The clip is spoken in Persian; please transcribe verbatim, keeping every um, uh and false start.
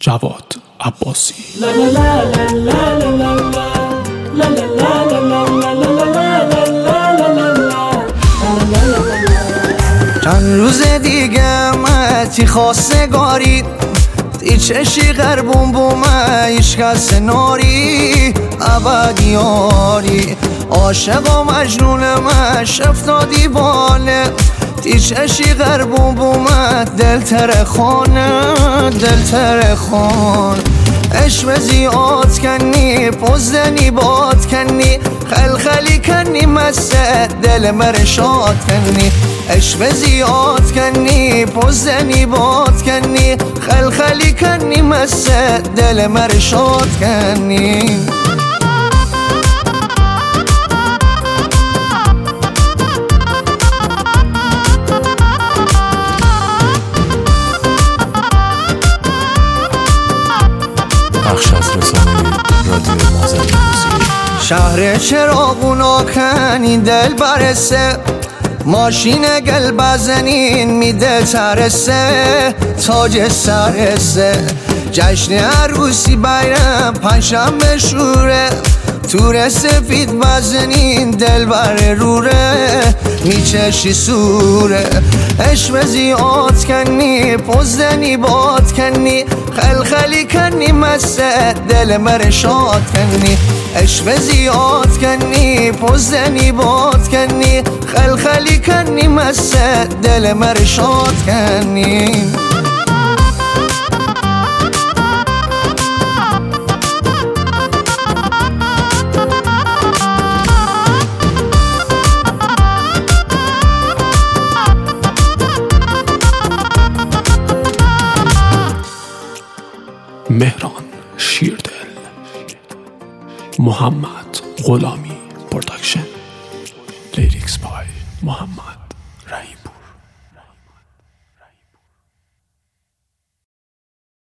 جواد عباسی. چند روز دیگه متی خواستگاری تی چشی غربون بومه ایش کس ناری ابدیاری عاشق و مجنون مش افتادی باله تی چشی غربون بومه دل ترخونه دل ترخون عشق زیاد کنی پوزنی باد کنی خلخلی کنی مسه دل مرشاد کنی عشق زیاد کنی پوزنی باد کنی خلخلی کنی مسه دل مرشاد کنی. بخش از رسانه رادیو مازن موسیقی. شهر چراغونا کنین دل برسه ماشین گل بزنین میده ترسه تاج سرسه جشن عروسی بیرم پنجشنبه شوره تور سفید بزنین دل بر روره میچشی سوره عشق زیاد کنی پوزنی باد کنی خلخلی کنی مسه دل مرشاد کنی عشق زیاد کنی پوزنی باد کنی خلخلی کنی مسه دل مرشاد کنی. مهران شیردل، محمد غلامی پروداکشن، لیریکس بای محمد.